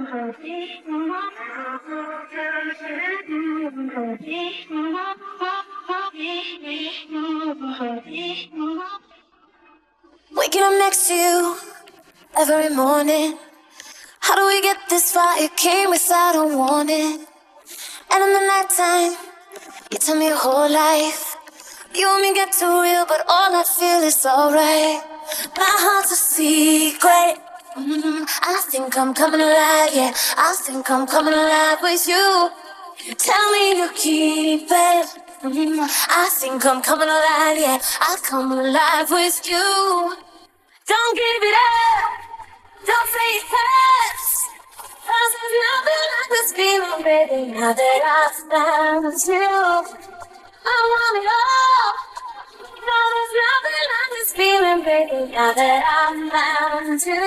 Waking up next to you every morning. How do we get this far? It came without a warning. And in the nighttime, you tell me your whole life. You and me get too real, but all I feel is alright. My heart's a secret. I think I'm coming alive, yeah. I think I'm coming alive with you. Tell me you keep it. I think I'm coming alive, yeah. I come alive with you. Don't give it up. Don't say it fast. 'Cause there's nothing like this feeling, baby. Now that I've found you, I want it all. No, there's nothing like this feeling, baby. Now that I've found you.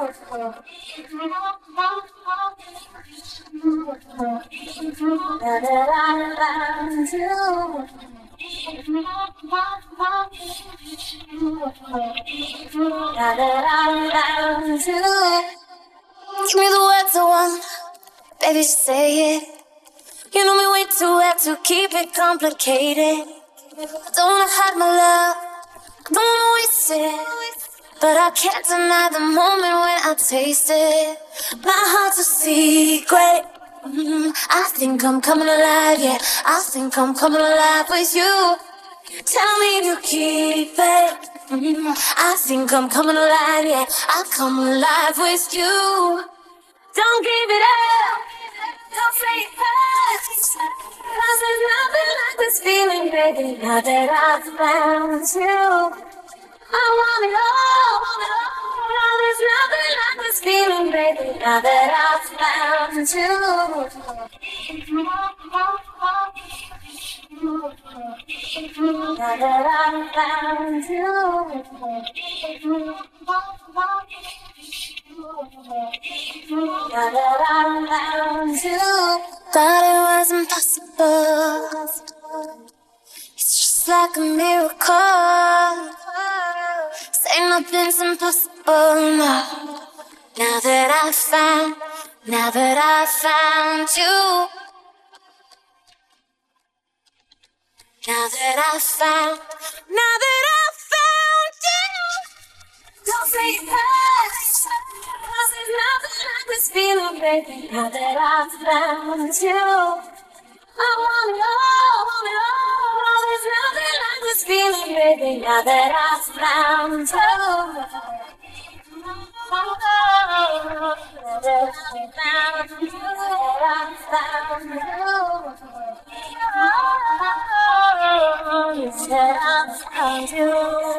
Now that I've found you. Now that I've found you. Give me the words I want, baby, just say it. You know me way too well to keep it complicated. I don't wanna hide my love, I don't wanna waste it, but I can't deny the moment when I taste it. My heart's a secret. I think I'm coming alive, yeah. I think I'm coming alive with you. Tell me you keep it. I think I'm coming alive, yeah. I come alive with you. Don't give it up. Don't say it fast. 'Cause there's nothing like this feeling, baby. Now that I've found you, I want it all. No, there's nothing like this feeling, baby. Now that I've found you. Now that I've found you. Now that I've found you. Thought it was impossible. It's just like a miracle. Say nothing's impossible now. Now that I found you. Now that I found you. Don't say it fast. 'Cause there's nothing like this feeling, baby. Now that I've found you, I want it all. No, there's nothing like this feeling, baby. Now that I've found you. Now that I've found you. That I've found you.